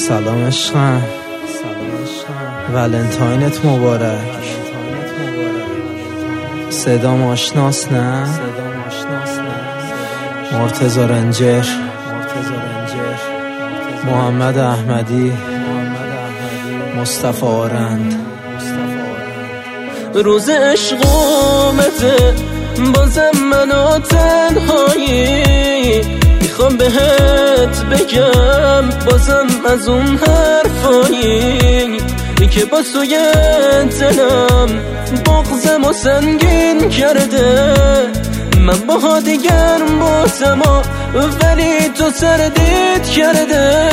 سلام عشقم، ولنتاینت مبارک. صدام آشناس نه؟ مرتضی رنجر، محمد احمدی، مصطفی آرند. روز عشق اومده بازم منو تنهایی، میخوام بهت بگم بازم از اون حرفایی که با توی دلم بغضم و سنگین کرده. من با دیگر باتم ولی تو سردید کرده.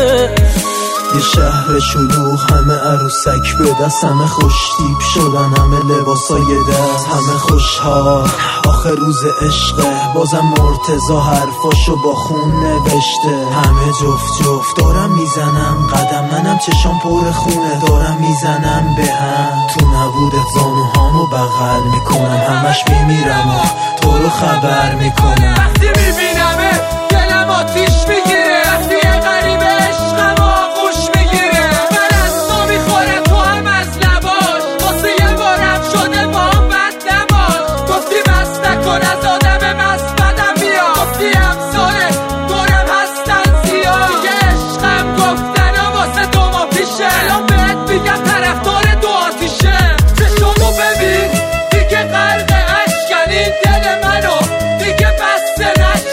یه شهر شلوغ، همه عروسک به دست، همه خوشتیپ شدن، همه لباسای دست، همه خوشحال. آخر روز عشقه، بازم مرتضی حرفاشو با خون نوشته. همه جفت جفت دارم میزنم قدم، منم چشام پر خونه دارم میزنم به هم. تو نبودت زانوهامو بغل میکنم، همش میمیرم و تو رو خبر میکنم. وقتی میبینمه دلم آتیش میگیره، وقتی یه غریب عشقم آغوش میگیره. من از تو میخوره تو هم از لباش، واسه یه بارم شده با هم بد نباش. گفتی مست نکن از آدم مست بدم بیا، گفتی امثاله دورم هستن زیاد. دیگه عشقم گفتنم واسه دو ما پیشه، الان بهت میگم طرفدار دو آتیشه. چشمو ببین دیگه غرق اشکن، این دل منو دیگه بسته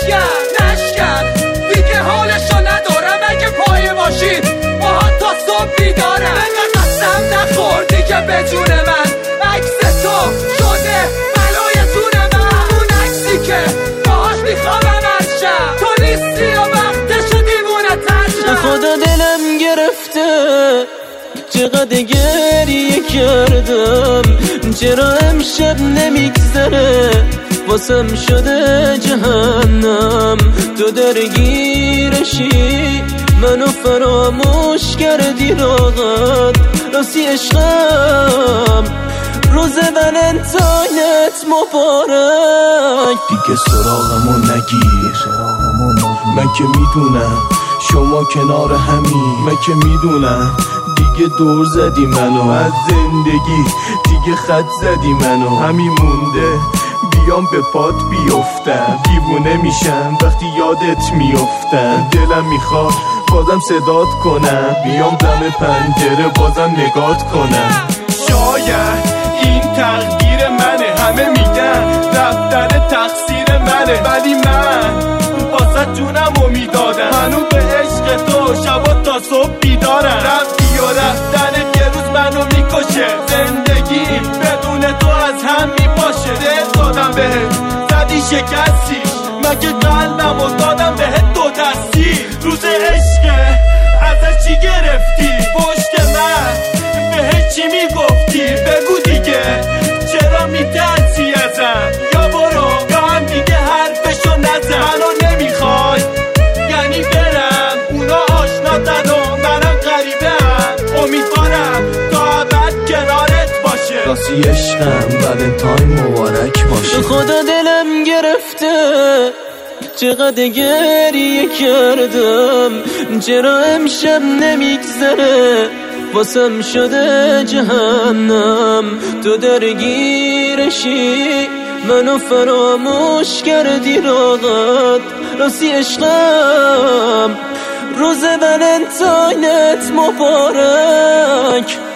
نشکن. دیگه حالشو ندارم اگه پای ماشین باهات تا صبح بیدارم. انقدر قسم نخور دیگه به جون من، عکس تو شده بلای جون من. اون عکسی که باهاش میخوام عمل شم، تو نیستی و وقتشو دیوونه تر شم. خدا دلم گرفته چقدر گریه کردم، چرا امشب نمیگذره واسم شده جهنم. تو درگیرشی منو فراموش کردی راحت، راستی عشقم روز ولنتاینت مبارک. دیگه سراغمو نگیر، من که میدونم شما کنار همین. من که میدونم دیگه دور زدی منو از زندگی، دیگه خط زدی منو. همین مونده بیام به پات بیفتم، دیوونه میشم وقتی یادت میفتم. دلم میخواد بازم صدات کنم، بیام دم پنجره بازم نگات کنم. شاید این تقدیر منه، همه میگن رفتن تقصیر منه، ولی من واسه جونمو میدادم. منو به عشق تو شبا تا صبح بیدارم. رفتی و رفتن یه روز منو میکشه، زندگی بدون تو از هم میپاشه. دل دادم بهت زدی شکستیش، من که قلبمو دادم بهت دو دستی. روز عشقه ازش چی گرفتی؟ پشت من بهت چی میگفتی؟ بگو دیگه چرا میترسی ازم؟ یا برو یا هم دیگه حرفشو نزن. منو نمیخوای یعنی برم، اونا آشناتن و منم غریبم. امیدوارم تا ابد کنارت باشه. راستی عشقم ولنتاین مبارک باشه. خدا دلم گرفته چقدر گریه کردم، چرا امشب نمیگذره واسم شده جهنم. تو درگیرشی منو فراموش کردی راحت، راستی عشقم روز ولنتاینت مبارک.